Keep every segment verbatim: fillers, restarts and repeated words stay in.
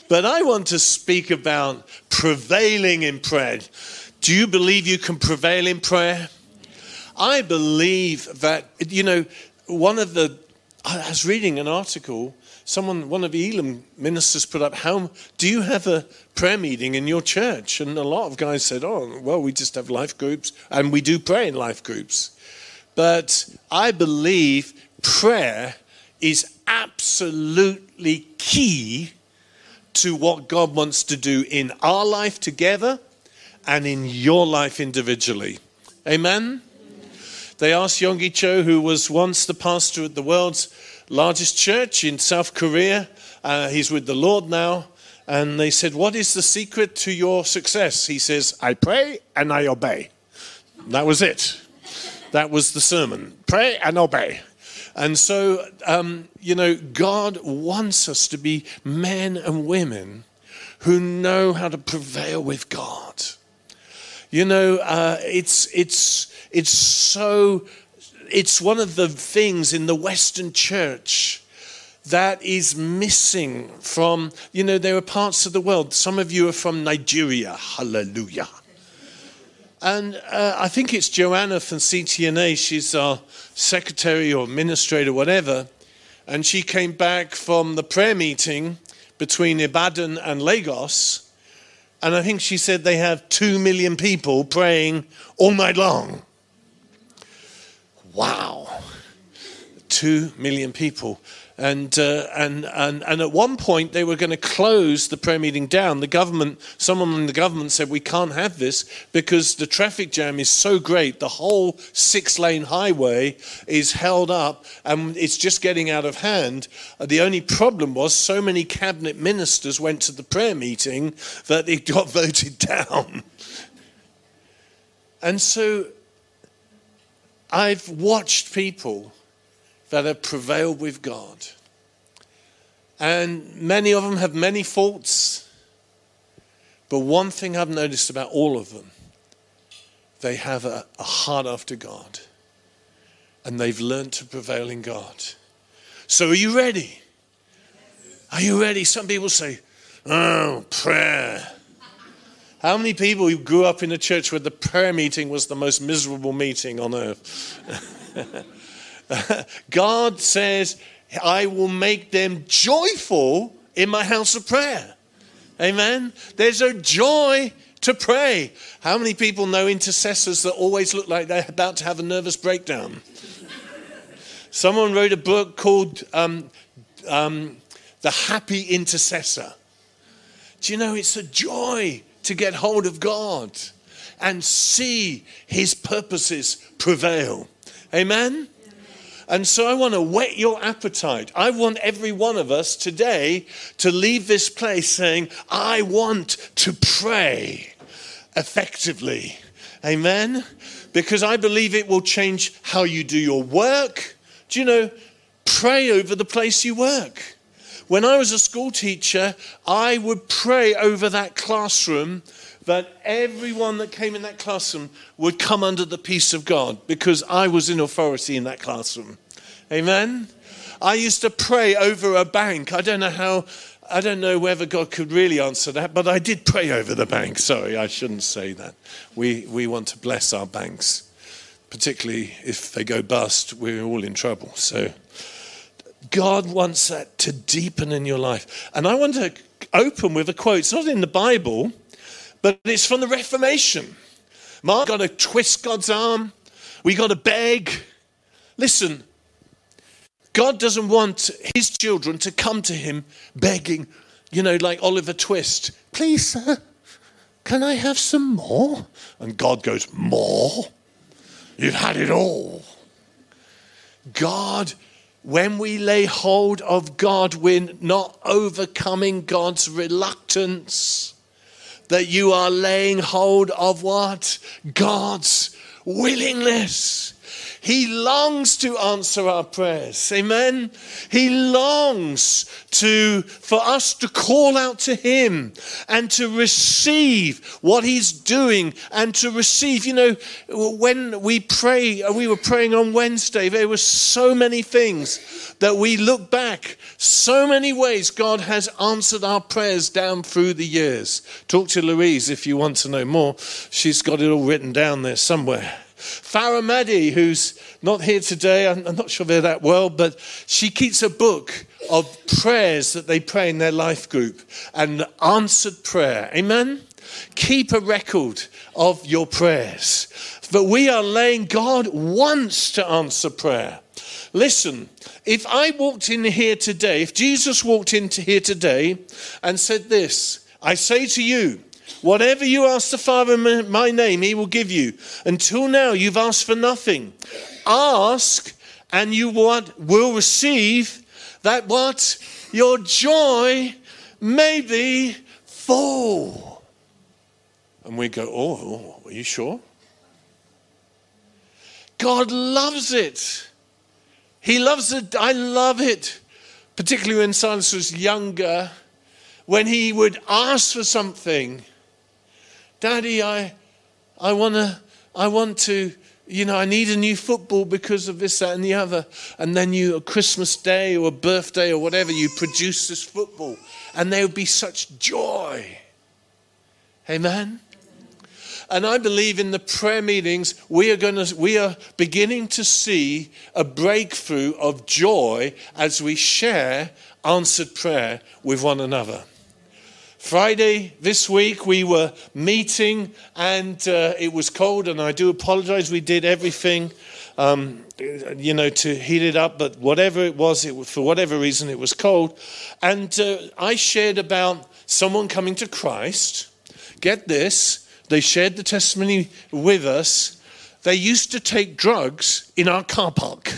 But I want to speak about prevailing in prayer. Do you believe you can prevail in prayer? I believe that, you know, one of the, I was reading an article, someone, one of the Elam ministers put up, how, do you have a prayer meeting in your church? And a lot of guys said, oh, well, we just have life groups, and we do pray in life groups. But I believe prayer is absolutely key to what God wants to do in our life together and in your life individually. Amen? They asked Yonggi Cho, who was once the pastor at the world's largest church in South Korea. Uh, he's with the Lord now. And they said, what is the secret to your success? He says, I pray and I obey. That was it. That was the sermon. Pray and obey. And so, um, you know, God wants us to be men and women who know how to prevail with God. You know, uh, it's it's it's so, it's one of the things in the Western church that is missing from, you know, there are parts of the world. Some of you are from Nigeria. Hallelujah. And uh, I think it's Joanna from C T N A. She's our secretary or administrator, whatever. And she came back from the prayer meeting between Ibadan and Lagos. And I think she said they have two million people praying all night long. Wow. Two million people. And, uh, and and and at one point they were going to close the prayer meeting down. The government, someone in the government said, we can't have this because the traffic jam is so great. The whole six-lane highway is held up and it's just getting out of hand. The only problem was so many cabinet ministers went to the prayer meeting that it got voted down. And so I've watched people that have prevailed with God. And many of them have many faults. But one thing I've noticed about all of them, they have a, a heart after God. And they've learned to prevail in God. So are you ready? Are you ready? Some people say, oh, prayer. How many people who grew up in a church where the prayer meeting was the most miserable meeting on earth? God says, I will make them joyful in my house of prayer. Amen? There's a joy to pray. How many people know intercessors that always look like they're about to have a nervous breakdown? Someone wrote a book called um, um, The Happy Intercessor. Do you know, it's a joy to get hold of God and see his purposes prevail. Amen? And so I want to whet your appetite. I want every one of us today to leave this place saying, I want to pray effectively. Amen? Because I believe it will change how you do your work. Do you know, pray over the place you work. When I was a school teacher, I would pray over that classroom that everyone that came in that classroom would come under the peace of God because I was in authority in that classroom. Amen? I used to pray over a bank. I don't know how, I don't know whether God could really answer that, but I did pray over the bank. Sorry, I shouldn't say that. We we want to bless our banks, particularly if they go bust, we're all in trouble. So God wants that to deepen in your life. And I want to open with a quote. It's not in the Bible, but it's from the Reformation. Mark, got to twist God's arm. We got to beg. Listen, God doesn't want his children to come to him begging, you know, like Oliver Twist. Please, sir, can I have some more? And God goes, more? You've had it all. God, when we lay hold of God, we're not overcoming God's reluctance. That you are laying hold of what? God's willingness. He longs to answer our prayers. Amen. He longs to, for us to call out to him and to receive what he's doing and to receive. You know, when we pray, we were praying on Wednesday, there were so many things that we look back, so many ways God has answered our prayers down through the years. Talk to Louise if you want to know more. She's got it all written down there somewhere. Farah Maddy, who's not here today, I'm, I'm not sure they're that well, but she keeps a book of prayers that they pray in their life group and answered prayer. Amen? Keep a record of your prayers. But we are laying, God wants to answer prayer. Listen, if I walked in here today, if Jesus walked into here today and said this, I say to you, whatever you ask the Father in my name, he will give you. Until now, you've asked for nothing. Ask, and you what will receive, that what? Your joy may be full. And we go, oh, are you sure? God loves it. He loves it. I love it. Particularly when Silas was younger, when he would ask for something. Daddy, I, I wanna, I want to, you know, I need a new football because of this, that, and the other. And then you, a Christmas day or a birthday or whatever, you produce this football, and there would be such joy. Amen. And I believe in the prayer meetings, we are going to, we are beginning to see a breakthrough of joy as we share answered prayer with one another. Friday this week we were meeting and uh, it was cold, and I do apologize. We did everything, um, you know, to heat it up, but whatever it was, it for whatever reason it was cold. And uh, I shared about someone coming to Christ. Get this, they shared the testimony with us. They used to take drugs in our car park.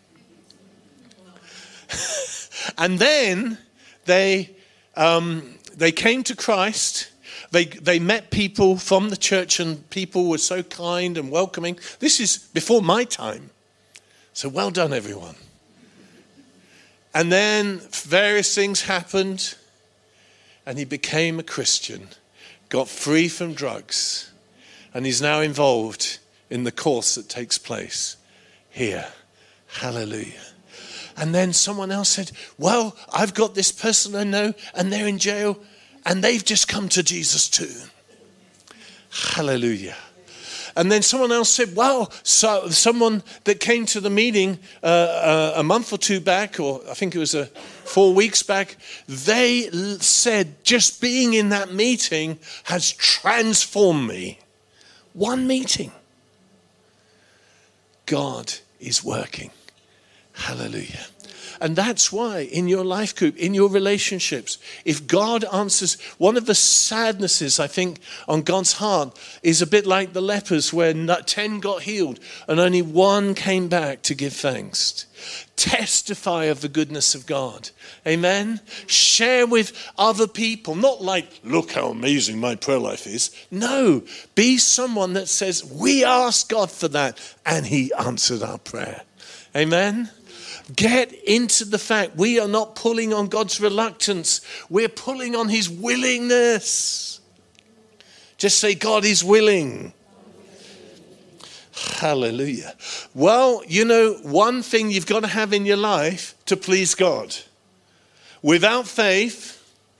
And then they... Um, They came to Christ. They they met people from the church, and people were so kind and welcoming. This is before my time. So well done, everyone. And then various things happened, and he became a Christian, got free from drugs, and he's now involved in the course that takes place here. Hallelujah. And then someone else said, well, I've got this person I know, and they're in jail, and they've just come to Jesus too. Hallelujah. And then someone else said, well, so someone that came to the meeting uh, uh, a month or two back, or I think it was a four weeks back, they said, just being in that meeting has transformed me. One meeting. God is working. Hallelujah. And that's why in your life group, in your relationships, if God answers, one of the sadnesses, I think, on God's heart is a bit like the lepers where ten got healed and only one came back to give thanks. Testify of the goodness of God. Amen. Share with other people. Not like, look how amazing my prayer life is. No, be someone that says, we asked God for that and he answered our prayer. Amen. Get into the fact we are not pulling on God's reluctance. We're pulling on his willingness. Just say, God is willing. Hallelujah. Well, you know, one thing you've got to have in your life to please God. Without faith,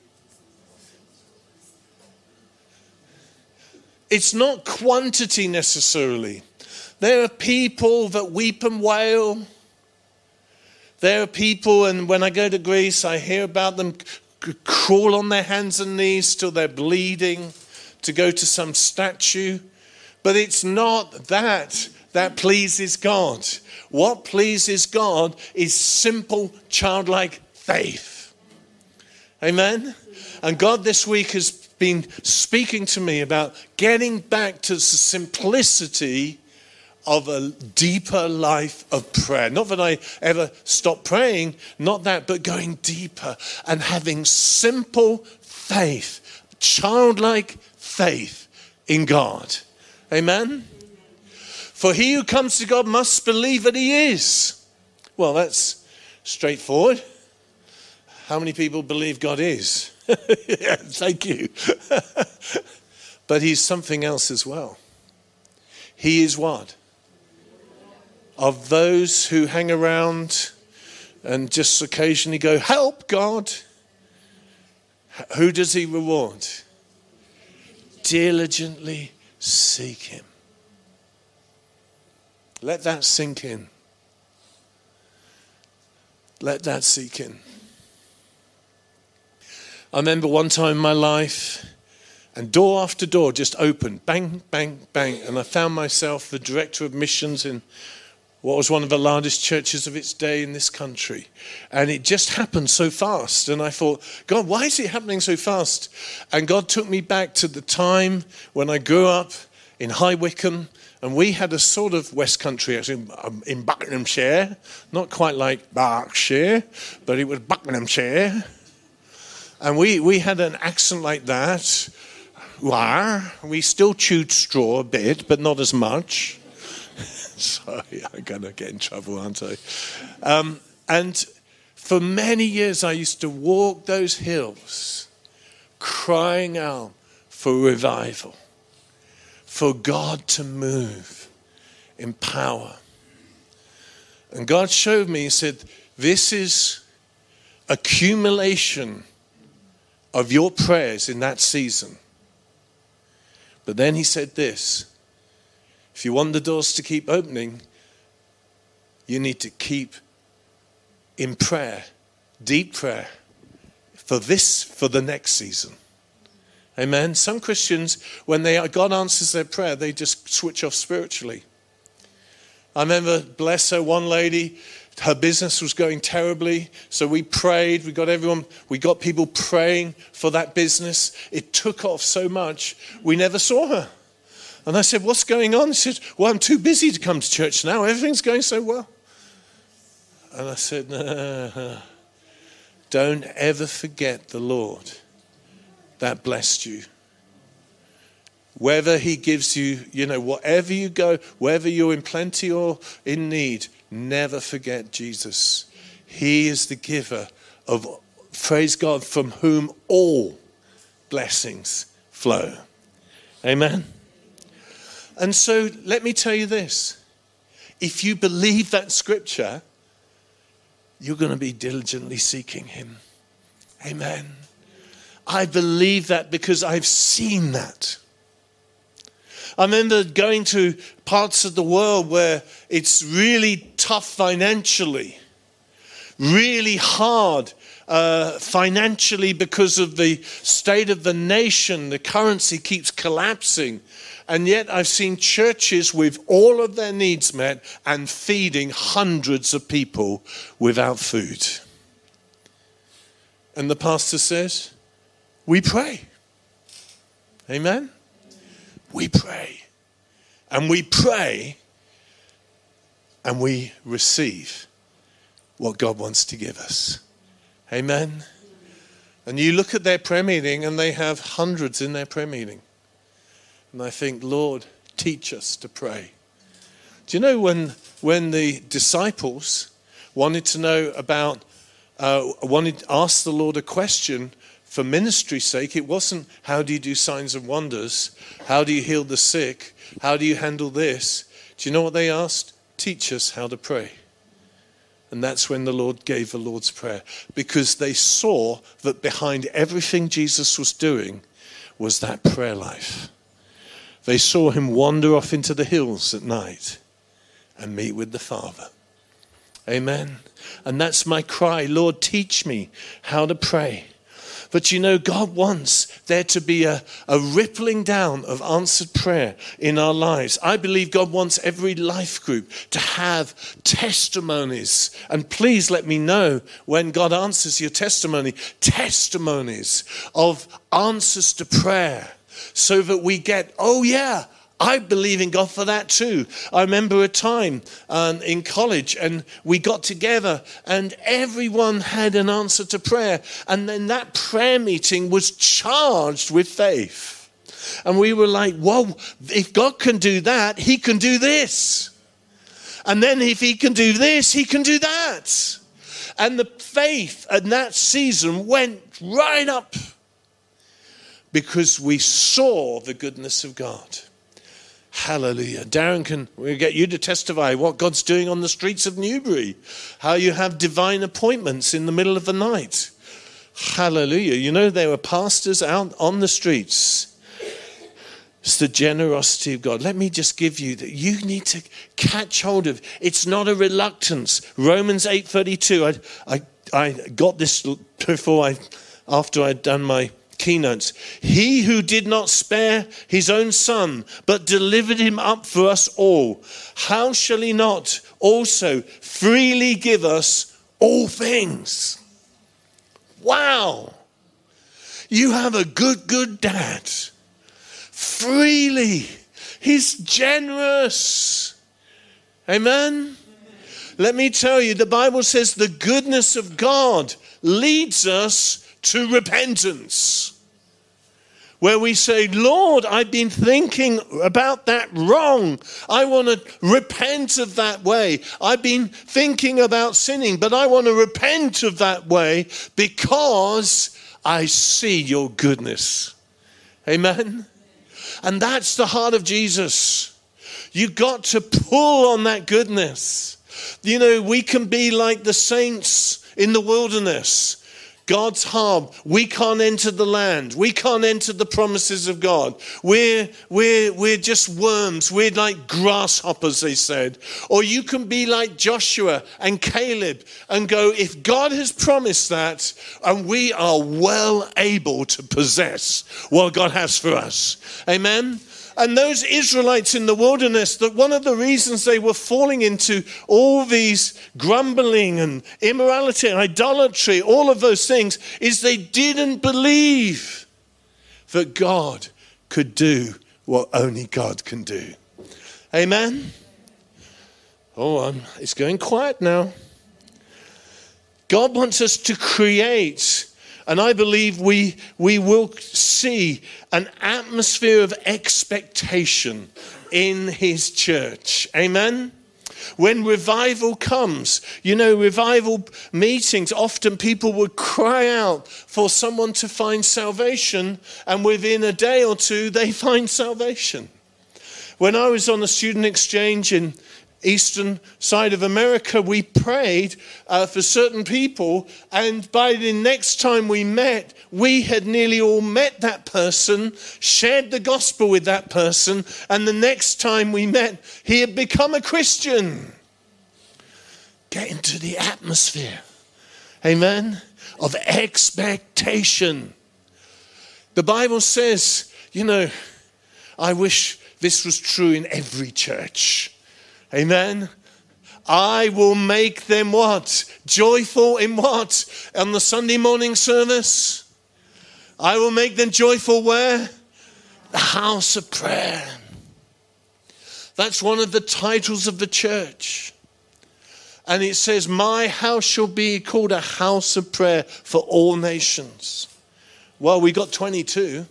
it's not quantity necessarily. There are people that weep and wail. There are people, and when I go to Greece, I hear about them c- crawl on their hands and knees till they're bleeding to go to some statue. But it's not that that pleases God. What pleases God is simple, childlike faith. Amen? And God this week has been speaking to me about getting back to the simplicity of a deeper life of prayer. Not that I ever stop praying, not that, but going deeper and having simple faith, childlike faith in God. Amen? For he who comes to God must believe that he is. Well, that's straightforward. How many people believe God is? Yeah, thank you. But he's something else as well. He is what? Of those who hang around and just occasionally go, help God. Who does he reward? Diligently seek him. Let that sink in. Let that sink in. I remember one time in my life, and door after door just opened, bang, bang, bang, and I found myself the director of missions in what was one of the largest churches of its day in this country. And it just happened so fast. And I thought, God, why is it happening so fast? And God took me back to the time when I grew up in High Wycombe. And we had a sort of West Country accent in Buckinghamshire. Not quite like Berkshire, but it was Buckinghamshire. And we, we had an accent like that. We still chewed straw a bit, but not as much. Sorry, I'm going to get in trouble, aren't I? Um, and for many years, I used to walk those hills crying out for revival, for God to move in power. And God showed me, he said, this is accumulation of your prayers in that season. But then he said this, if you want the doors to keep opening, you need to keep in prayer, deep prayer, for this, for the next season. Amen. Some Christians, when they God answers their prayer, they just switch off spiritually. I remember, bless her, one lady, her business was going terribly, so we prayed. We got everyone, we got people praying for that business. It took off so much, we never saw her. And I said, what's going on? She said, well, I'm too busy to come to church now. Everything's going so well. And I said, no, don't ever forget the Lord that blessed you. Whether he gives you, you know, whatever you go, whether you're in plenty or in need, never forget Jesus. He is the giver of, praise God, from whom all blessings flow. Amen. And so let me tell you this. If you believe that scripture, you're going to be diligently seeking him. Amen. I believe that because I've seen that. I remember going to parts of the world where it's really tough financially, really hard uh, financially because of the state of the nation. The currency keeps collapsing. And yet I've seen churches with all of their needs met and feeding hundreds of people without food. And the pastor says, we pray. Amen? We pray. And we pray and we receive what God wants to give us. Amen? And you look at their prayer meeting and they have hundreds in their prayer meeting. And I think, Lord, teach us to pray. Do you know when when the disciples wanted to know about, uh, wanted to ask the Lord a question for ministry's sake, it wasn't how do you do signs and wonders? How do you heal the sick? How do you handle this? Do you know what they asked? Teach us how to pray. And that's when the Lord gave the Lord's Prayer. Because they saw that behind everything Jesus was doing was that prayer life. They saw him wander off into the hills at night and meet with the Father. Amen. And that's my cry. Lord, teach me how to pray. But you know, God wants there to be a, a rippling down of answered prayer in our lives. I believe God wants every life group to have testimonies. And please let me know when God answers your testimony, testimonies of answers to prayer. So that we get, oh yeah, I believe in God for that too. I remember a time um, in college and we got together and everyone had an answer to prayer. And then that prayer meeting was charged with faith. And we were like, whoa, if God can do that, he can do this. And then if he can do this, he can do that. And the faith in that season went right up because we saw the goodness of God. Hallelujah. Darren, can we get you to testify what God's doing on the streets of Newbury? How you have divine appointments in the middle of the night. Hallelujah. You know, there were pastors out on the streets. It's the generosity of God. Let me just give you that you need to catch hold of. It's not a reluctance. Romans eight thirty-two. I, I, I got this before I, after I'd done my keynotes. He who did not spare his own son, but delivered him up for us all, how shall he not also freely give us all things? Wow. You have a good, good dad. Freely. He's generous. Amen. Let me tell you, the Bible says the goodness of God leads us to repentance, where we say, Lord, I've been thinking about that wrong. I want to repent of that way. I've been thinking about sinning, but I want to repent of that way because I see your goodness. Amen. And that's the heart of Jesus. You got to pull on that goodness. You know, we can be like the saints in the wilderness. God's harm. We can't enter the land. We can't enter the promises of God. We're, we're, we're just worms. We're like grasshoppers, they said. Or you can be like Joshua and Caleb and go, if God has promised that, and we are well able to possess what God has for us. Amen? And those Israelites in the wilderness, that one of the reasons they were falling into all these grumbling and immorality and idolatry, all of those things, is they didn't believe that God could do what only God can do. Amen? Oh, I'm, it's going quiet now. God wants us to create. And I believe we we will see an atmosphere of expectation in his church. Amen? When revival comes, you know, revival meetings, often people would cry out for someone to find salvation, and within a day or two, they find salvation. When I was on a student exchange in eastern side of America, we prayed uh, for certain people, and by the next time we met, we had nearly all met that person, shared the gospel with that person, and the next time we met, he had become a Christian. Get into the atmosphere, amen, of expectation. The Bible says, you know, I wish this was true in every church. Amen. I will make them what? Joyful in what? On the Sunday morning service? I will make them joyful where? The house of prayer. That's one of the titles of the church. And it says, my house shall be called a house of prayer for all nations. Well, we got twenty-two.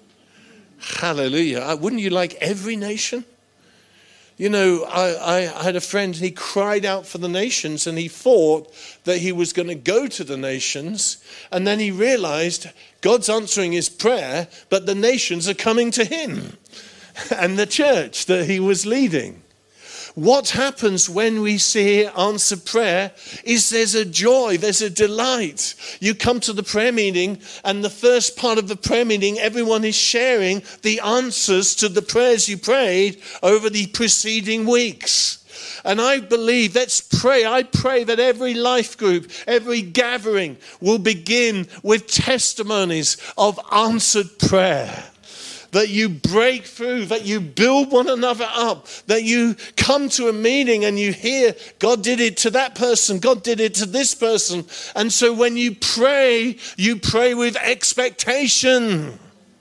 Hallelujah. Wouldn't you like every nation? You know, I, I had a friend, he cried out for the nations, and he thought that he was going to go to the nations. And then he realized God's answering his prayer, but the nations are coming to him and the church that he was leading. What happens when we see answered prayer is there's a joy, there's a delight. You come to the prayer meeting, and the first part of the prayer meeting, everyone is sharing the answers to the prayers you prayed over the preceding weeks. And I believe, let's pray. I pray that every life group, every gathering will begin with testimonies of answered prayer. That you break through, that you build one another up, that you come to a meeting and you hear God did it to that person, God did it to this person. And so when you pray, you pray with expectation.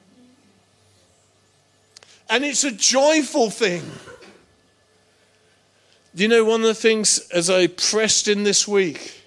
And it's a joyful thing. You know, one of the things as I pressed in this week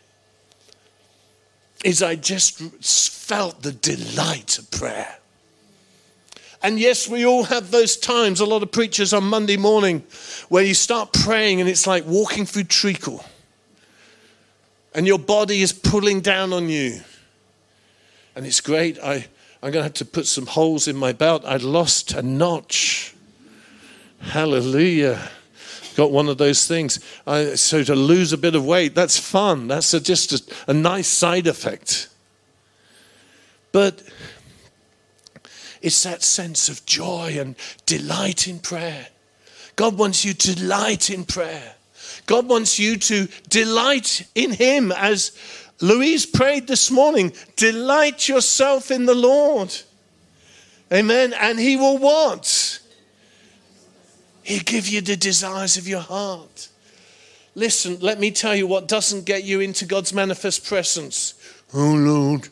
is I just felt the delight of prayer. And yes, we all have those times. A lot of preachers on Monday morning where you start praying and it's like walking through treacle. And your body is pulling down on you. And it's great. I, I'm going to have to put some holes in my belt. I lost a notch. Hallelujah. Got one of those things. I, so to lose a bit of weight, that's fun. That's a, just a, a nice side effect. But it's that sense of joy and delight in prayer. God wants you to delight in prayer. God wants you to delight in him, as Louise prayed this morning. Delight yourself in the Lord. Amen. And he will what? He'll give you the desires of your heart. Listen, let me tell you what doesn't get you into God's manifest presence. Oh Lord,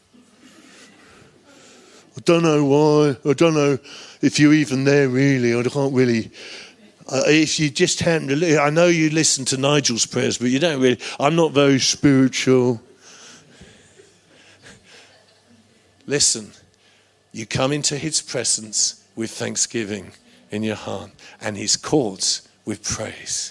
I don't know why. I don't know if you're even there really. I can't really. Uh, if you just happen to, I know you listen to Nigel's prayers, but you don't really. I'm not very spiritual. Listen, you come into his presence with thanksgiving in your heart and his courts with praise.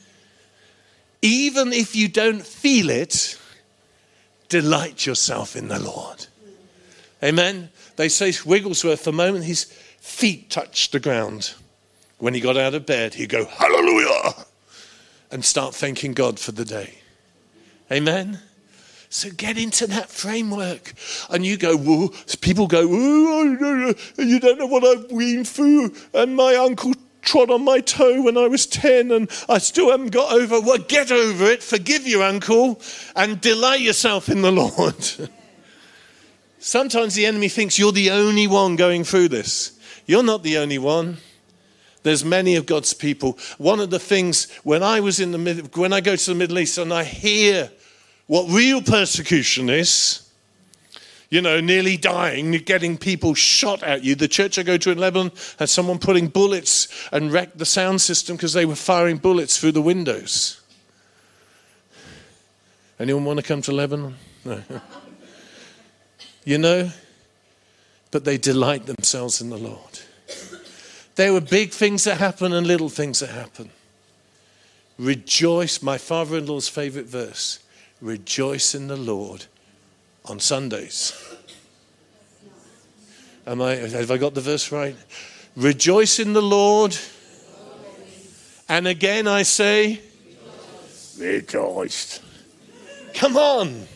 Even if you don't feel it, delight yourself in the Lord. Amen. They say Wigglesworth, the moment his feet touched the ground, when he got out of bed, he'd go, hallelujah, and start thanking God for the day. Amen. So get into that framework. And you go, whoa. People go, whoa, you don't know what I've been through. And my uncle trod on my toe when I was ten and I still haven't got over. Well, get over it. Forgive your uncle and delight yourself in the Lord. Sometimes the enemy thinks you're the only one going through this. You're not the only one. There's many of God's people. One of the things when I was in the mid, when I go to the Middle East and I hear what real persecution is, you know, nearly dying, getting people shot at you. The church I go to in Lebanon had someone putting bullets and wrecked the sound system because they were firing bullets through the windows. Anyone want to come to Lebanon? No. You know, but they delight themselves in the Lord. There were big things that happen and little things that happen. Rejoice, my father-in-law's favorite verse. Rejoice in the Lord on Sundays. Am I, have I got the verse right? Rejoice in the Lord. And again I say, rejoice. Come on.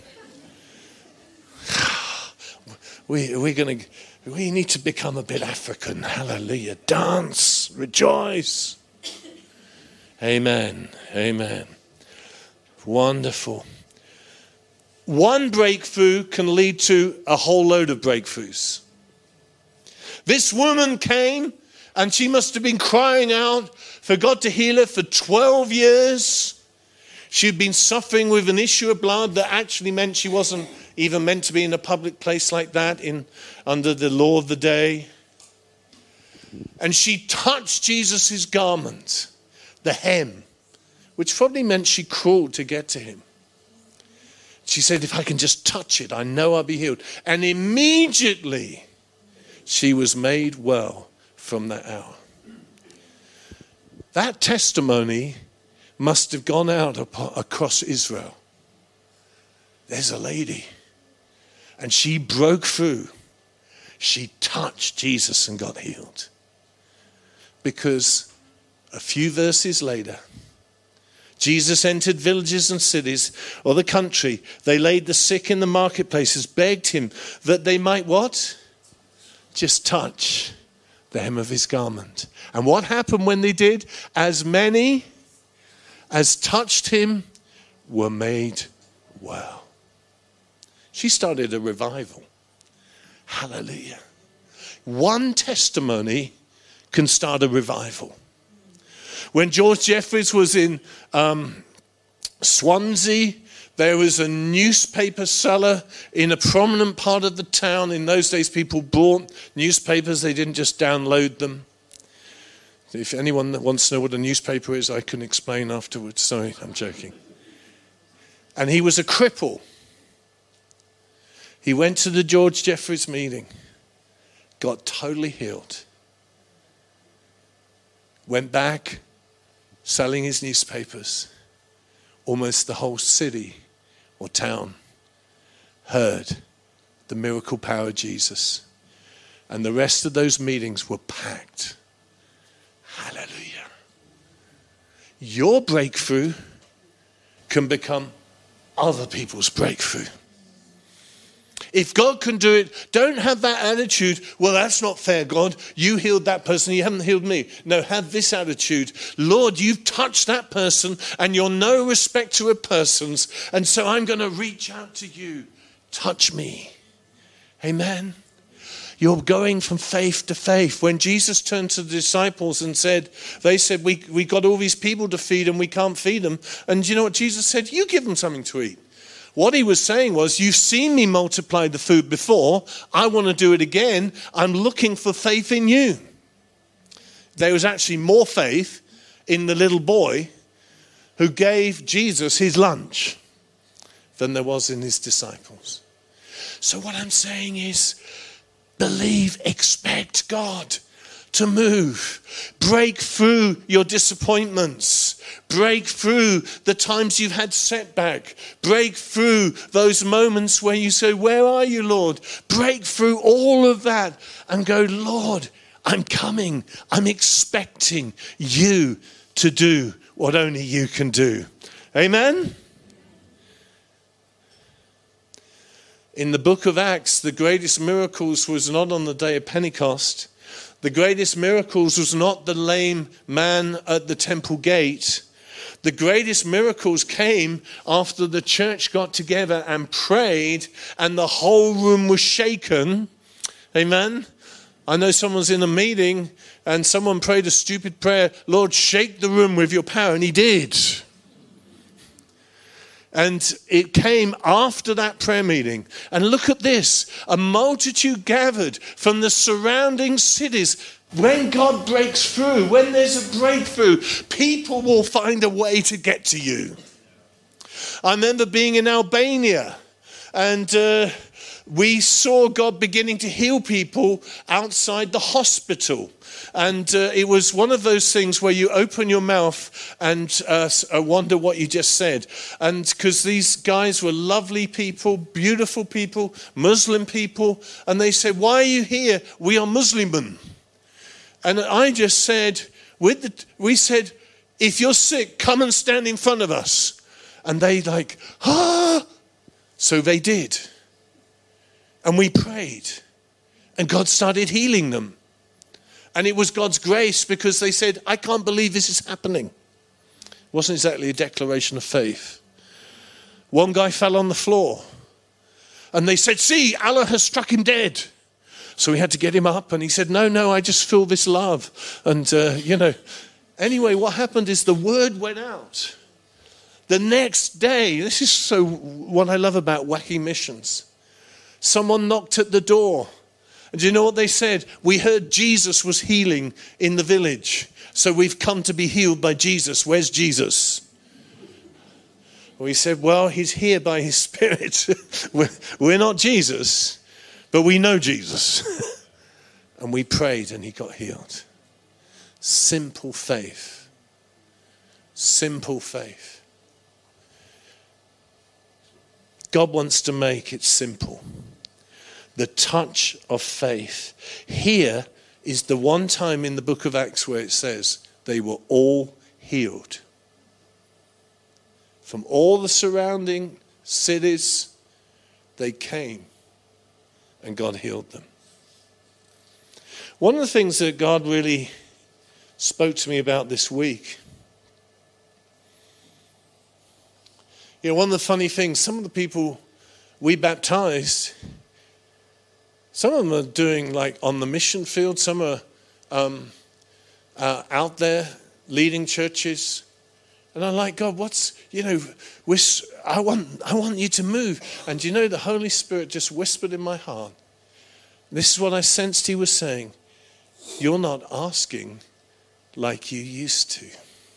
We, we're going to, we need to become a bit African. Hallelujah. Dance. Rejoice. Amen. Amen. Wonderful. One breakthrough can lead to a whole load of breakthroughs. This woman came and she must have been crying out for God to heal her for twelve years. She'd been suffering with an issue of blood that actually meant she wasn't even meant to be in a public place like that in under the law of the day. And she touched Jesus' garment, the hem, which probably meant she crawled to get to him. She said, if I can just touch it, I know I'll be healed. And immediately she was made well from that hour. That testimony must have gone out across Israel. There's a lady. And she broke through. She touched Jesus and got healed. Because a few verses later, Jesus entered villages and cities or the country. They laid the sick in the marketplaces, begged him that they might what? Just touch the hem of his garment. And what happened when they did? As many as touched him were made well. She started a revival. Hallelujah. One testimony can start a revival. When George Jeffreys was in um, Swansea, there was a newspaper seller in a prominent part of the town. In those days, people bought newspapers. They didn't just download them. If anyone wants to know what a newspaper is, I can explain afterwards. Sorry, I'm joking. And he was a cripple. He went to the George Jeffreys meeting, got totally healed. Went back, selling his newspapers. Almost the whole city or town heard the miracle power of Jesus. And the rest of those meetings were packed. Hallelujah. Your breakthrough can become other people's breakthrough. If God can do it, don't have that attitude, well, that's not fair, God. You healed that person, you haven't healed me. No, have this attitude. Lord, you've touched that person and you're no respecter of persons. And so I'm going to reach out to you. Touch me. Amen. You're going from faith to faith. When Jesus turned to the disciples and said, they said, we, we got all these people to feed and we can't feed them. And you know what Jesus said? You give them something to eat. What he was saying was, you've seen me multiply the food before. I want to do it again. I'm looking for faith in you. There was actually more faith in the little boy who gave Jesus his lunch than there was in his disciples. So what I'm saying is, believe, expect God to move. Break through your disappointments. Break through the times you've had setback. Break through those moments where you say, where are you, Lord? Break through all of that and go, Lord, I'm coming. I'm expecting you to do what only you can do. Amen? In the book of Acts, the greatest miracles was not on the day of Pentecost. The greatest miracles was not the lame man at the temple gate. The greatest miracles came after the church got together and prayed and the whole room was shaken. Amen. I know someone's in a meeting and someone prayed a stupid prayer, Lord, shake the room with your power. And he did. And it came after that prayer meeting. And look at this. A multitude gathered from the surrounding cities. When God breaks through, when there's a breakthrough, people will find a way to get to you. I remember being in Albania and uh, we saw God beginning to heal people outside the hospital. And uh, it was one of those things where you open your mouth and uh, wonder what you just said. And because these guys were lovely people, beautiful people, Muslim people. And they said, why are you here? We are Muslims. And I just said, with the, we said, if you're sick, come and stand in front of us. And they like, ah. So they did. And we prayed. And God started healing them. And it was God's grace because they said, I can't believe this is happening. It wasn't exactly a declaration of faith. One guy fell on the floor. And they said, see, Allah has struck him dead. So we had to get him up. And he said, no, no, I just feel this love. And, uh, you know, anyway, what happened is the word went out. The next day, this is so what I love about Wacky Missions. Someone knocked at the door. And do you know what they said? We heard Jesus was healing in the village. So we've come to be healed by Jesus. Where's Jesus? We said, well, he's here by his Spirit. We're not Jesus, but we know Jesus. And we prayed and he got healed. Simple faith. Simple faith. God wants to make it simple. The touch of faith. Here is the one time in the book of Acts where it says they were all healed. From all the surrounding cities, they came and God healed them. One of the things that God really spoke to me about this week, you know, one of the funny things, some of the people we baptized, some of them are doing like on the mission field. Some are um, uh, out there leading churches. And I'm like, God, what's, you know, we're, I want I want you to move. And you know, the Holy Spirit just whispered in my heart. This is what I sensed he was saying. You're not asking like you used to.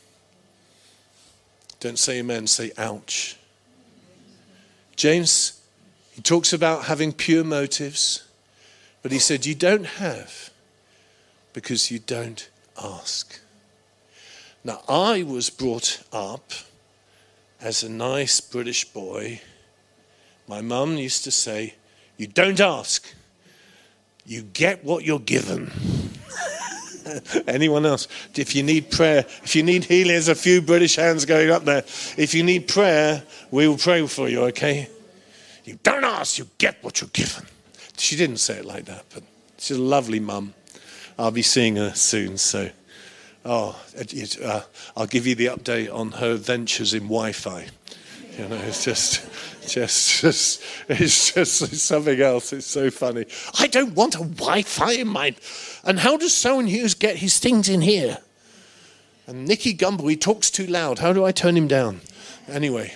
Don't say amen, say ouch. James, he talks about having pure motives. But he said, you don't have because you don't ask. Now, I was brought up as a nice British boy. My mum used to say, you don't ask, you get what you're given. Anyone else? If you need prayer, if you need healing, there's a few British hands going up there. If you need prayer, we will pray for you, okay? You don't ask, you get what you're given. She didn't say it like that, but she's a lovely mum. I'll be seeing her soon, so oh, it, it, uh, I'll give you the update on her ventures in Wi-Fi. You know, it's just, just, just, it's just something else. It's so funny. I don't want a Wi-Fi in mine. And how does Sowen Hughes get his things in here? And Nicky Gumbel, he talks too loud. How do I turn him down? Anyway,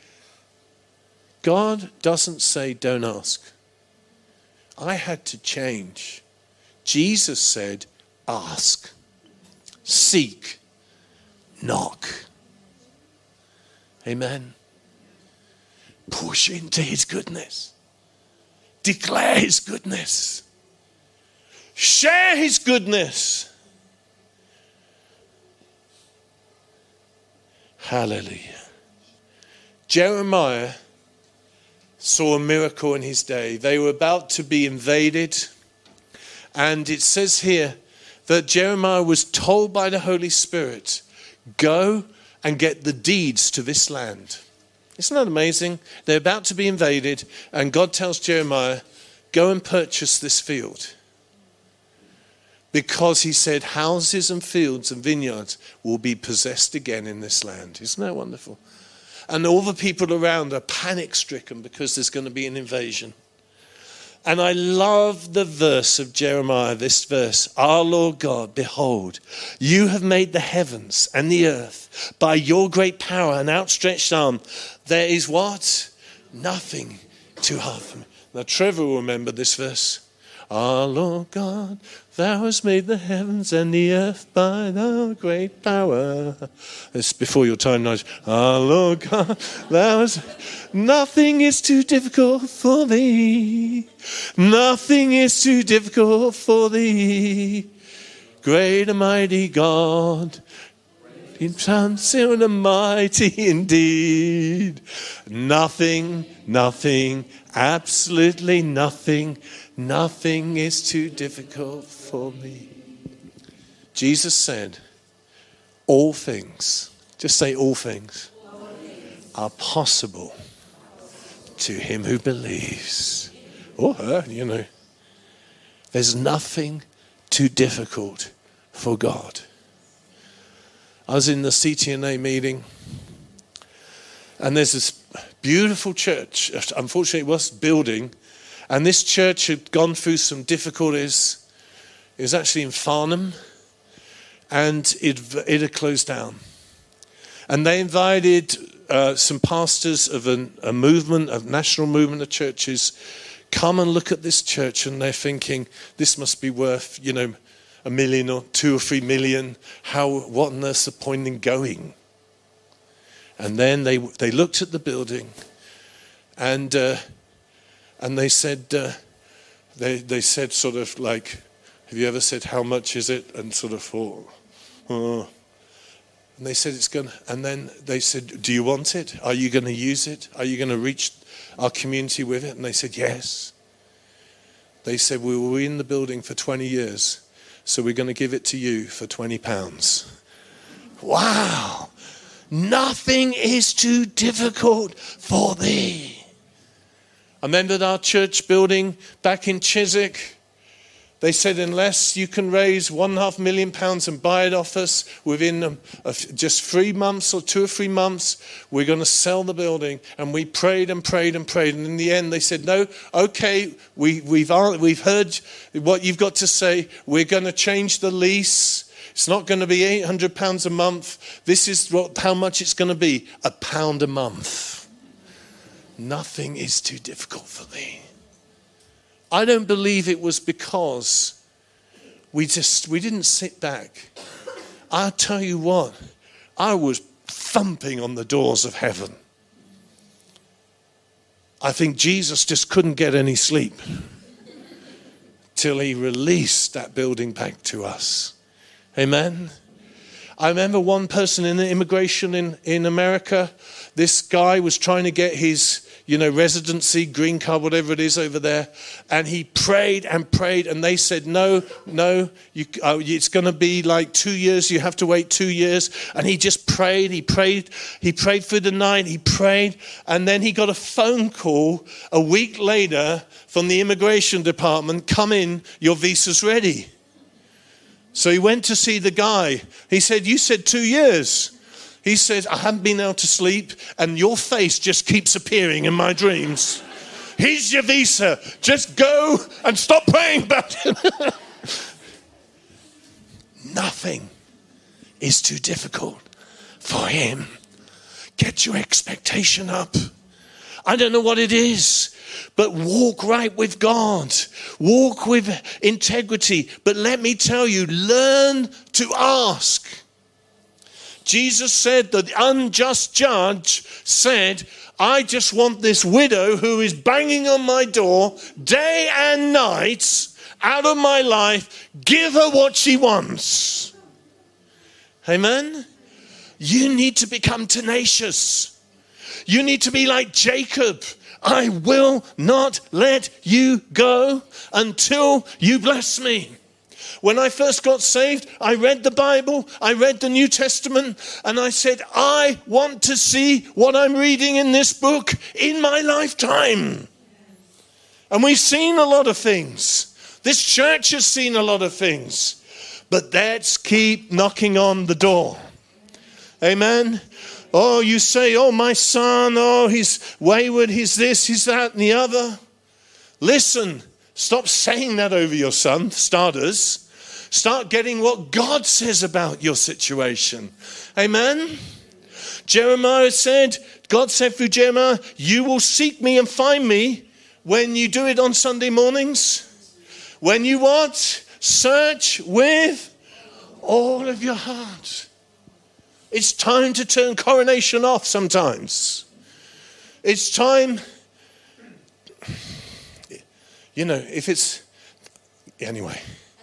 God doesn't say don't ask. I had to change. Jesus said, ask, seek, knock. Amen. Push into his goodness. Declare his goodness. Share his goodness. Hallelujah. Jeremiah saw a miracle in his day. They were about to be invaded. And it says here that Jeremiah was told by the Holy Spirit, go and get the deeds to this land. Isn't that amazing? They're about to be invaded, and God tells Jeremiah, go and purchase this field. Because he said, houses and fields and vineyards will be possessed again in this land. Isn't that wonderful? And all the people around are panic-stricken because there's going to be an invasion. And I love the verse of Jeremiah, this verse. Our Lord God, behold, you have made the heavens and the earth by your great power and outstretched arm. There is what? Nothing too hard for me. Now Trevor will remember this verse. Our Lord God, thou hast made the heavens and the earth by thy great power. It's before your time, nice. Our Lord God, thou hast... Nothing is too difficult for thee. Nothing is too difficult for thee. Great and mighty God, in mighty indeed. Nothing, nothing, absolutely nothing. Nothing is too difficult for me. Jesus said, all things, just say all things, are possible to him who believes. Or her, you know. There's nothing too difficult for God. I was in the C T N A meeting, and there's this beautiful church, unfortunately it was building, and this church had gone through some difficulties. It was actually in Farnham, and it, it had closed down. And they invited uh, some pastors of an, a movement, a national movement of churches, come and look at this church, and they're thinking, this must be worth, you know, a million or two or three million. How, what on earth's the point in going? And then they they looked at the building, and uh, and they said uh, they they said sort of like, have you ever said how much is it? And sort of thought, oh. And they said it's going. And then they said, do you want it? Are you going to use it? Are you going to reach our community with it? And they said yes. They said, we were in the building for twenty years, so we're going to give it to you for twenty pounds. Wow. Nothing is too difficult for thee. And then at our church building back in Chiswick, they said, unless you can raise one and a half million pounds and buy it off us within a, a, just three months or two or three months, we're going to sell the building. And we prayed and prayed and prayed. And in the end, they said, no, okay, we, we've, we've heard what you've got to say. We're going to change the lease. It's not going to be eight hundred pounds a month. This is what, how much it's going to be. A pound a month. Nothing is too difficult for thee. I don't believe it was because we just, we didn't sit back. I'll tell you what, I was thumping on the doors of heaven. I think Jesus just couldn't get any sleep till he released that building back to us. Amen. I remember one person in the immigration in, in America. This guy was trying to get his, you know, residency, green card, whatever it is over there. And he prayed and prayed. And they said, no, no, you, uh, it's going to be like two years. You have to wait two years. And he just prayed. He prayed. He prayed through the night. He prayed. And then he got a phone call a week later from the immigration department. Come in, your visa's ready. So he went to see the guy. He said, you said two years. He said, I haven't been able to sleep and your face just keeps appearing in my dreams. Here's your visa. Just go and stop praying about it. Nothing is too difficult for him. Get your expectation up. I don't know what it is, but walk right with God. Walk with integrity. But let me tell you, learn to ask. Jesus said that the unjust judge said, I just want this widow who is banging on my door day and night out of my life. Give her what she wants. Amen? You need to become tenacious. You need to be like Jacob. I will not let you go until you bless me. When I first got saved, I read the Bible, I read the New Testament, and I said, I want to see what I'm reading in this book in my lifetime. And we've seen a lot of things. This church has seen a lot of things. But let's keep knocking on the door. Amen. Oh, you say, oh, my son, oh, he's wayward, he's this, he's that, and the other. Listen, stop saying that over your son, starters. Start getting what God says about your situation. Amen? Jeremiah said, God said through Jeremiah, you will seek me and find me when you do it on Sunday mornings. When you what? Search with all of your heart. It's time to turn coronation off sometimes. It's time, you know, if it's, anyway.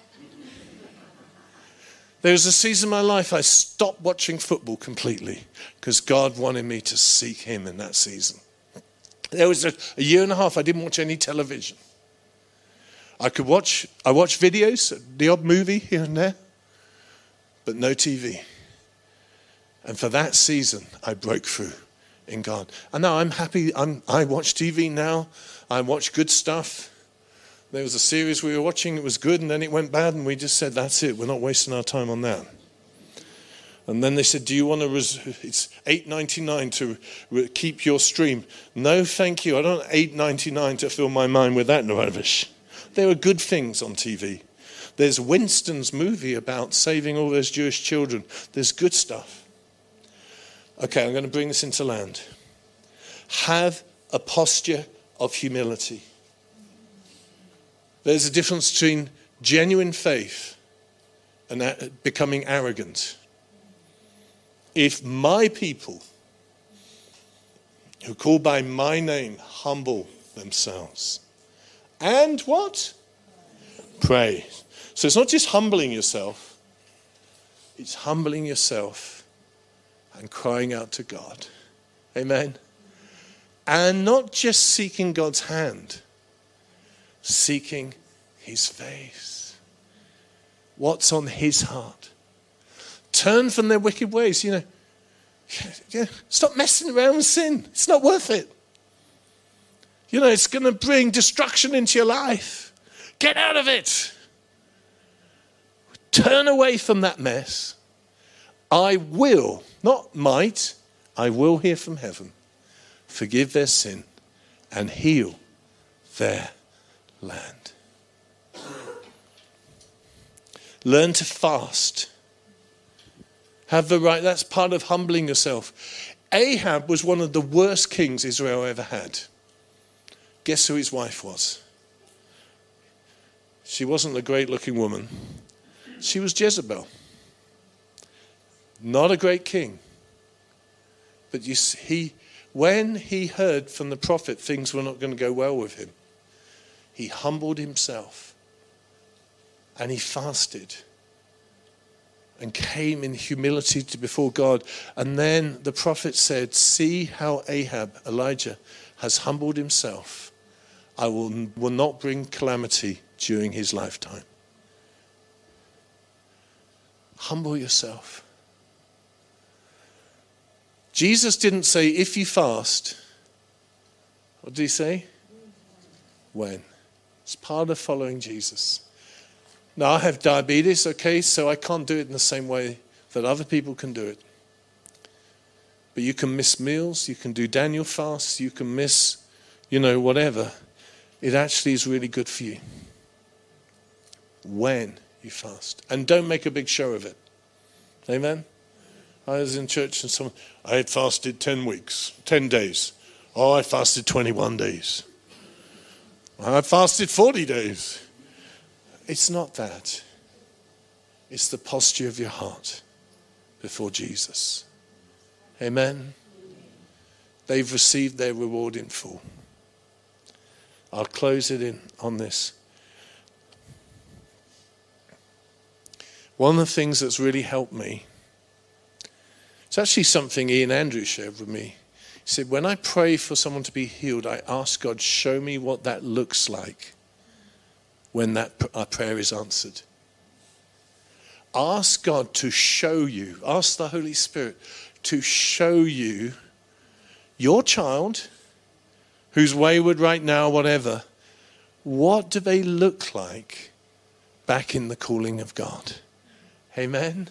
There was a season in my life I stopped watching football completely because God wanted me to seek him in that season. There was a, a year and a half I didn't watch any television. I could watch, I watched videos, the odd movie here and there, but no T V. And for that season, I broke through in God. And now I'm happy. I'm, I watch T V now. I watch good stuff. There was a series we were watching. It was good, and then it went bad, and we just said, that's it. We're not wasting our time on that. And then they said, do you want to, res- it's eight ninety-nine to re- keep your stream. No, thank you. I don't eight ninety-nine to fill my mind with that rubbish. There are good things on T V. There's Winston's movie about saving all those Jewish children. There's good stuff. Okay, I'm going to bring this into land. Have a posture of humility. There's a difference between genuine faith and becoming arrogant. If my people who call by my name humble themselves and what? Pray. So it's not just humbling yourself. It's humbling yourself and crying out to God. Amen. And not just seeking God's hand. Seeking his face. What's on his heart? Turn from their wicked ways. You know, yeah, stop messing around with sin. It's not worth it. You know, it's going to bring destruction into your life. Get out of it. Turn away from that mess. I will, not might, I will hear from heaven, forgive their sin and heal their land. Learn to fast. Have the right, that's part of humbling yourself. Ahab was one of the worst kings Israel ever had. Guess who his wife was? She wasn't a great looking woman. She was Jezebel. Not a great king. But you see, he, when he heard from the prophet things were not going to go well with him, he humbled himself and he fasted and came in humility to before God. And then the prophet said, see how Ahab, Elijah, has humbled himself. I will, will not bring calamity during his lifetime. Humble yourself. Jesus didn't say, if you fast. What did he say? When? It's part of following Jesus. Now, I have diabetes, okay, so I can't do it in the same way that other people can do it. But you can miss meals, you can do Daniel fasts, you can miss, you know, whatever. It actually is really good for you. When you fast. And don't make a big show of it. Amen? I was in church and someone, I had fasted ten weeks, ten days. Oh, I fasted twenty-one days. I fasted forty days. It's not that. It's the posture of your heart before Jesus. Amen? They've received their reward in full. I'll close it in on this. One of the things that's really helped me, it's actually something Ian Andrews shared with me. He said, when I pray for someone to be healed, I ask God, show me what that looks like when that our prayer is answered. Ask God to show you, ask the Holy Spirit to show you your child who's wayward right now, whatever. What do they look like back in the calling of God? Amen?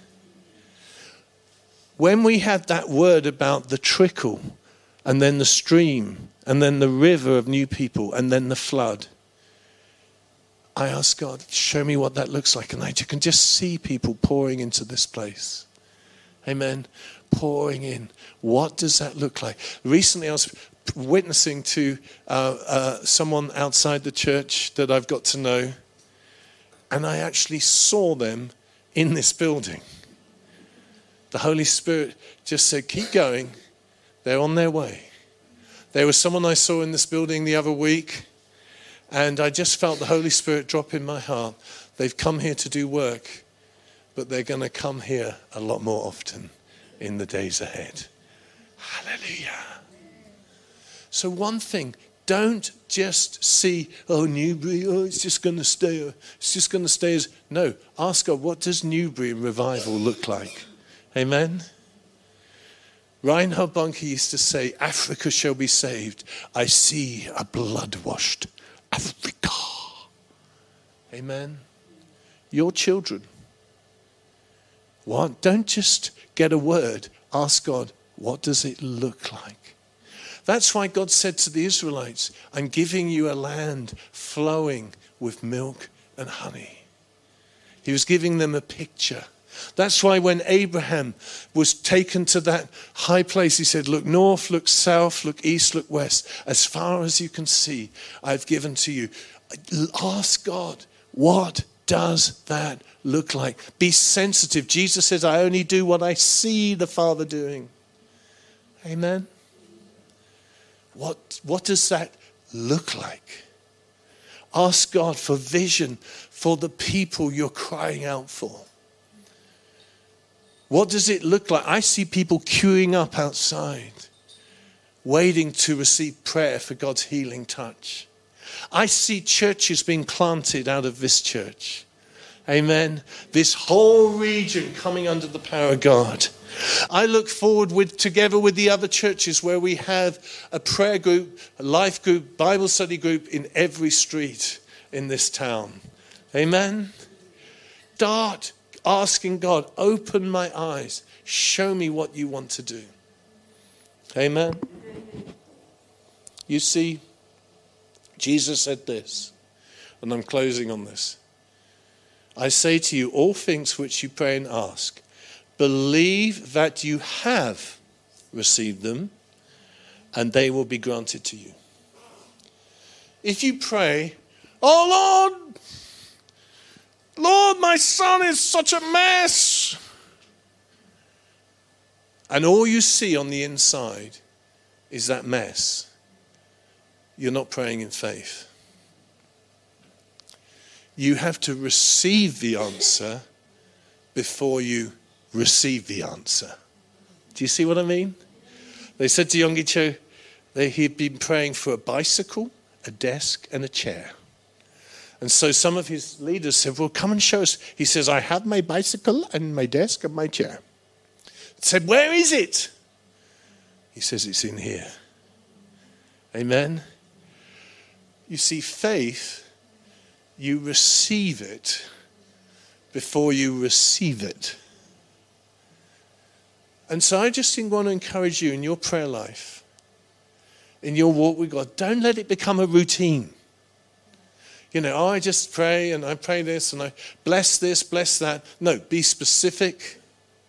When we had that word about the trickle, and then the stream, and then the river of new people, and then the flood, I asked God, show me what that looks like. And I can just see people pouring into this place. Amen? Pouring in. What does that look like? Recently I was witnessing to uh, uh, someone outside the church that I've got to know. And I actually saw them in this building. The Holy Spirit just said, keep going. They're on their way. There was someone I saw in this building the other week. And I just felt the Holy Spirit drop in my heart. They've come here to do work, but they're going to come here a lot more often in the days ahead. Hallelujah. So one thing, don't just see, oh, Newbury, oh, it's just going to stay. It's just going to stay as, no, ask God, what does Newbury revival look like? Amen? Reinhard Bonnke used to say, Africa shall be saved. I see a blood-washed Africa. Amen. Your children. What? Don't just get a word. Ask God, what does it look like? That's why God said to the Israelites, I'm giving you a land flowing with milk and honey. He was giving them a picture. That's why when Abraham was taken to that high place, he said, look north, look south, look east, look west. As far as you can see, I've given to you. Ask God, what does that look like? Be sensitive. Jesus says, I only do what I see the Father doing. Amen? What, what does that look like? Ask God for vision for the people you're crying out for. What does it look like? I see people queuing up outside, waiting to receive prayer for God's healing touch. I see churches being planted out of this church. Amen. This whole region coming under the power of God. I look forward with together with the other churches where we have a prayer group, a life group, Bible study group in every street in this town. Amen. Start asking God, open my eyes. Show me what you want to do. Amen. You see, Jesus said this, and I'm closing on this. I say to you, all things which you pray and ask, believe that you have received them, and they will be granted to you. If you pray, oh Lord, Lord, my son is such a mess. And all you see on the inside is that mess. You're not praying in faith. you have to receive the answer before you receive the answer. Do you see what I mean? They said to Yonggi Cho, they, he'd been praying for a bicycle, a desk, and a chair. And so some of his leaders said, well, come and show us. He says, I have my bicycle and my desk and my chair. I said, where is it? He says, it's in here. Amen? You see, faith, you receive it before you receive it. And so I just want to encourage you in your prayer life, in your walk with God, don't let it become a routine. You know, oh, I just pray and I pray this and I bless this, bless that. No, be specific.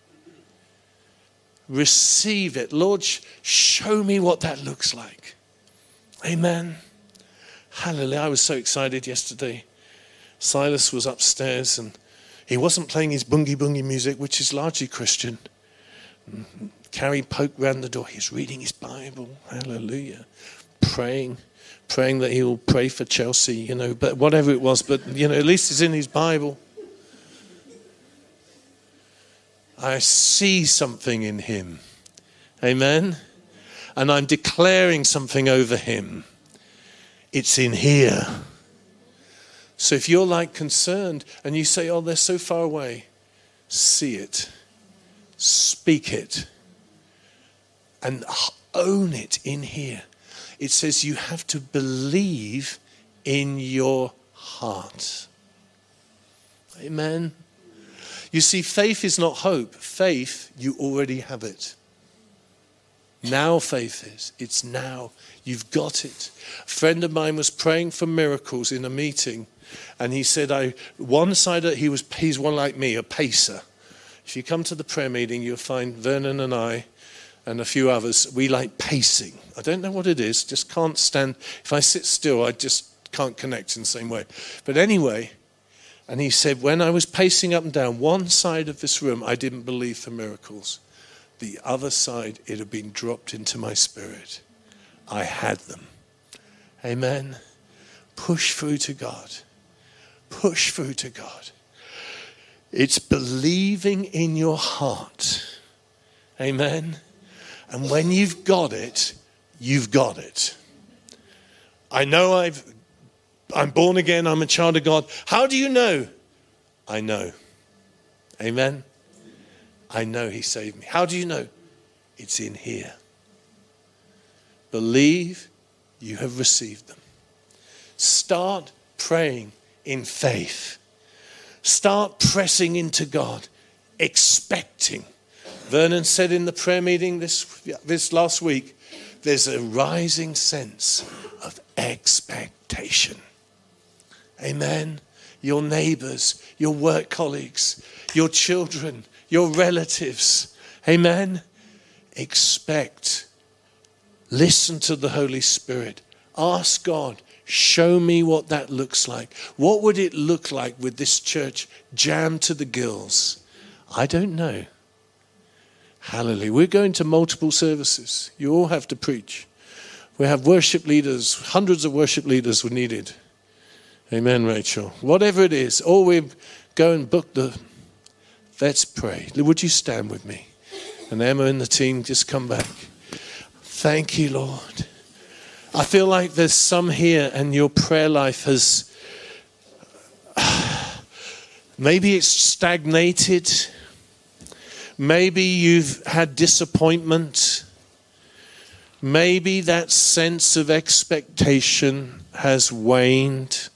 Receive it. Lord, show me what that looks like. Amen. Hallelujah. I was so excited yesterday. Silas was upstairs and he wasn't playing his bungy bungy music, which is largely Christian. Carrie poked round the door. He's reading his Bible. Hallelujah. Praying. Praying that he will pray for Chelsea, you know, but whatever it was, but, you know, at least it's in his Bible. I see something in him. Amen. And I'm declaring something over him. It's in here. So if you're like concerned and you say, oh, they're so far away, see it. Speak it. And own it in here. It says you have to believe in your heart. Amen. You see, faith is not hope. Faith, you already have it. Now faith is. It's now. You've got it. A friend of mine was praying for miracles in a meeting. And he said, I one side, he was, he's one like me, a pacer. If you come to the prayer meeting, you'll find Vernon and I and a few others, we like pacing. I don't know what it is, just can't stand. If I sit still, I just can't connect in the same way. But anyway, and he said, when I was pacing up and down one side of this room, I didn't believe for miracles. The other side, it had been dropped into my spirit. I had them. Amen. Push through to God. Push through to God. It's believing in your heart. Amen. And when you've got it, you've got it. I know I've, I'm born again, I'm a child of God. How do you know? I know. Amen? I know he saved me. How do you know? It's in here. Believe you have received them. Start praying in faith. Start pressing into God, expecting. Vernon said in the prayer meeting this, this last week, there's a rising sense of expectation. Amen. Your neighbors, your work colleagues, your children, your relatives. Amen. Expect. Listen to the Holy Spirit. Ask God, show me what that looks like. What would it look like with this church jammed to the gills? I don't know. Hallelujah. We're going to multiple services. You all have to preach. We have worship leaders. Hundreds of worship leaders were needed. Amen, Rachel. Whatever it is, or we go and book the... Let's pray. Would you stand with me? And Emma and the team, just come back. Thank you, Lord. I feel like there's some here and your prayer life has... Maybe it's stagnated. Maybe you've had disappointment. Maybe that sense of expectation has waned.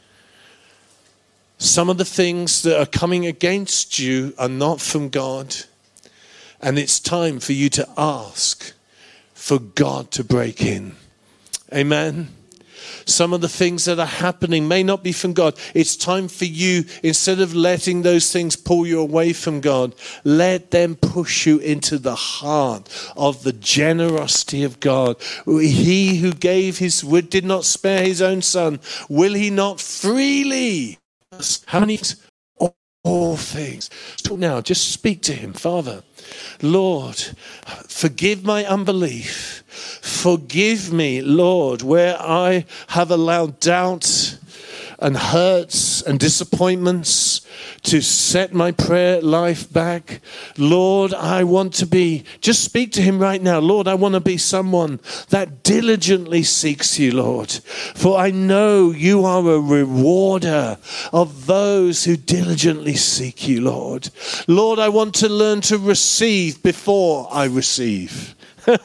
Some of the things that are coming against you are not from God. And it's time for you to ask for God to break in. Amen. Some of the things that are happening may not be from God. It's time for you, instead of letting those things pull you away from God, let them push you into the heart of the generosity of God. He who gave his word did not spare his own son. Will he not freely? How many? All things. So now, just speak to him. Father, Lord, forgive my unbelief. Forgive me, Lord, where I have allowed doubt and hurts and disappointments to set my prayer life back. Lord, I want to be, just speak to him right now. Lord, I want to be someone that diligently seeks you, Lord. For I know you are a rewarder of those who diligently seek you, Lord. Lord, I want to learn to receive before I receive.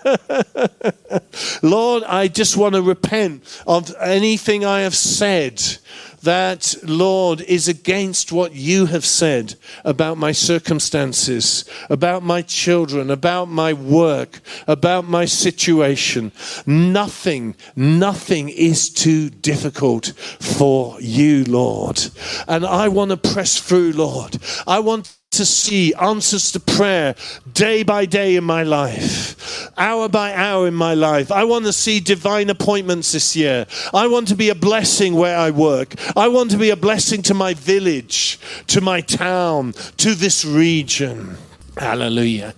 Lord, I just want to repent of anything I have said that, Lord, is against what you have said about my circumstances, about my children, about my work, about my situation. Nothing, nothing is too difficult for you, Lord. And I want to press through, Lord. I want to see answers to prayer day by day in my life, hour by hour in my life. I want to see divine appointments this year. I want to be a blessing where I work. I want to be a blessing to my village, to my town, to this region. Hallelujah.